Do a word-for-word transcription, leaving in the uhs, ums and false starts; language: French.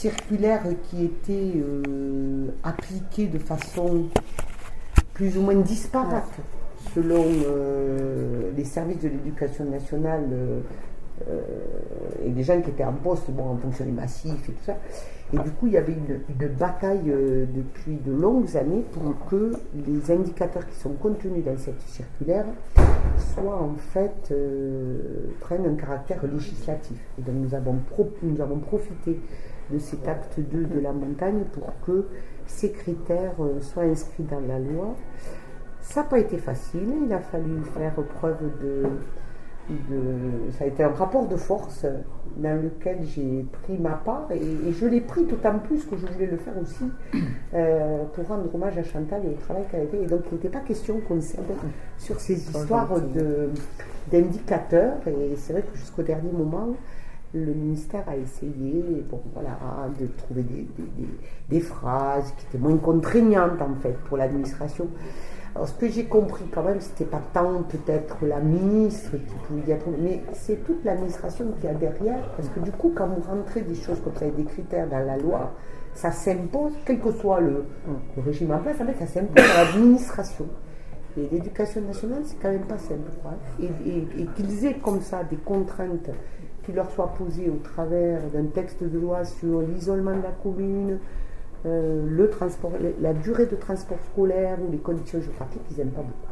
circulaire qui était euh, appliquée de façon plus ou moins disparate selon euh, les services de l'éducation nationale euh, euh, et les gens qui étaient en poste, bon, en fonction des massifs et tout ça. Et du coup, il y avait une, une bataille euh, depuis de longues années pour que les indicateurs qui sont contenus dans cette circulaire soient en fait, euh, prennent un caractère législatif. Et donc nous avons, pro, nous avons profité de cet acte deux de la montagne pour que ces critères euh, soient inscrits dans la loi. Ça n'a pas été facile, il a fallu faire preuve de, de... Ça a été un rapport de force dans lequel j'ai pris ma part et, et je l'ai pris d'autant plus que je voulais le faire aussi euh, pour rendre hommage à Chantal et au travail qu'elle a fait. Et donc il n'était pas question qu'on cède sur ces histoires de, d'indicateurs. Et c'est vrai que jusqu'au dernier moment, le ministère a essayé bon, voilà, de trouver des, des, des, des phrases qui étaient moins contraignantes en fait pour l'administration. Alors ce que j'ai compris quand même, c'était pas tant peut-être la ministre qui pouvait y être, mais c'est toute l'administration qui a derrière, parce que du coup quand vous rentrez des choses comme ça, des critères dans la loi, ça s'impose, quel que soit le, le régime en place, en fait, ça s'impose à l'administration. Et l'éducation nationale, c'est quand même pas simple, quoi. Et, et, et qu'ils aient comme ça des contraintes qui leur soient posées au travers d'un texte de loi sur l'isolement de la commune, Euh, le transport, la durée de transport scolaire ou les conditions géographiques, ils n'aiment pas beaucoup.